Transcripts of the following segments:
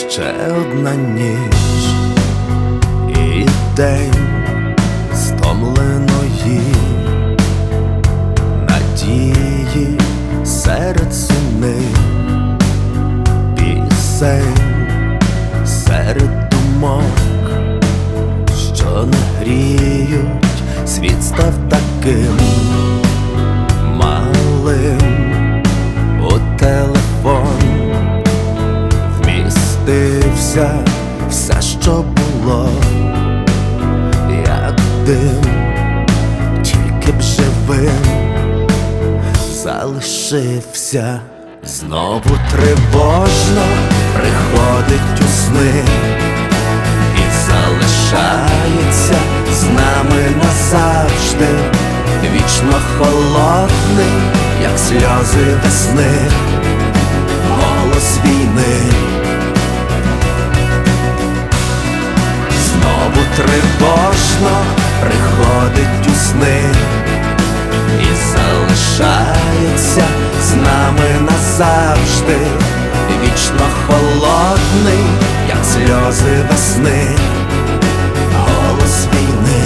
Ще одна ніч і день стомленої надії серед сумних пісень, серед думок, що не гріють. Світ став таким малим, у телефон вмістився все, що було, як дим, тільки б живим залишився. Знову тривожно приходить у сни і залишається з нами назавжди, вічно холодний, як сльози весни, голос війни. Знову тривожно приходить у сни і залишається з нами назавжди, вічно холодний, як сльози весни, голос війни.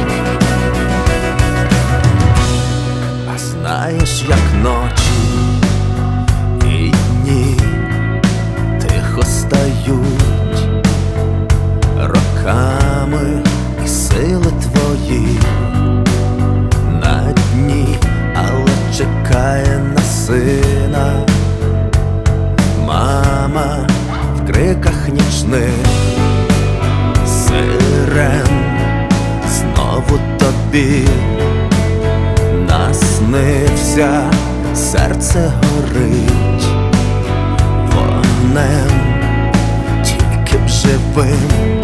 А знаєш, як ночі і дні тихо стають роками, і сили твої на дні, але чекає на сина мама в криках нічних сирен. Знову тобі наснився, серце горить вогнем, тільки б живим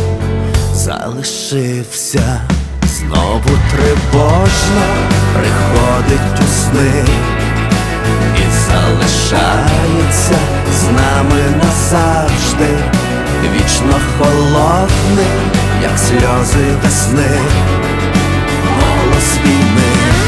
залишився. Знову тривожно приходить у сни і залишається з нами назавжди, вічно холодний, як сльози весни, голос війни.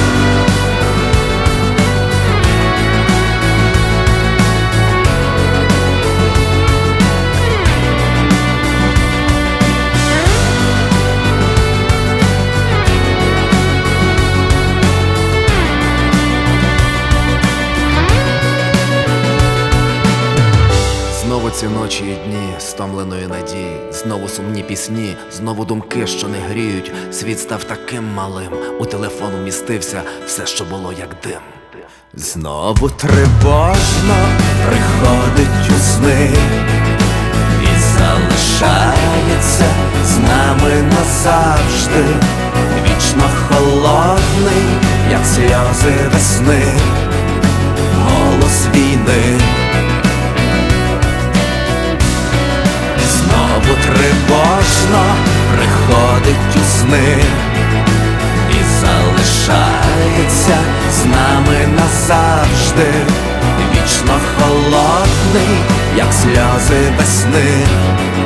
Знову ці ночі і дні стомленої надії, знову сумні пісні, знову думки, що не гріють. Світ став таким малим, у телефон вмістився все, що було, як дим. Знову тривожно приходить у сни і залишається з нами назавжди, вічно холодний, як сльози весни, голос війни. Знову тривожно приходить у сни і залишається з нами назавжди, вічно холодний, як сльози весни,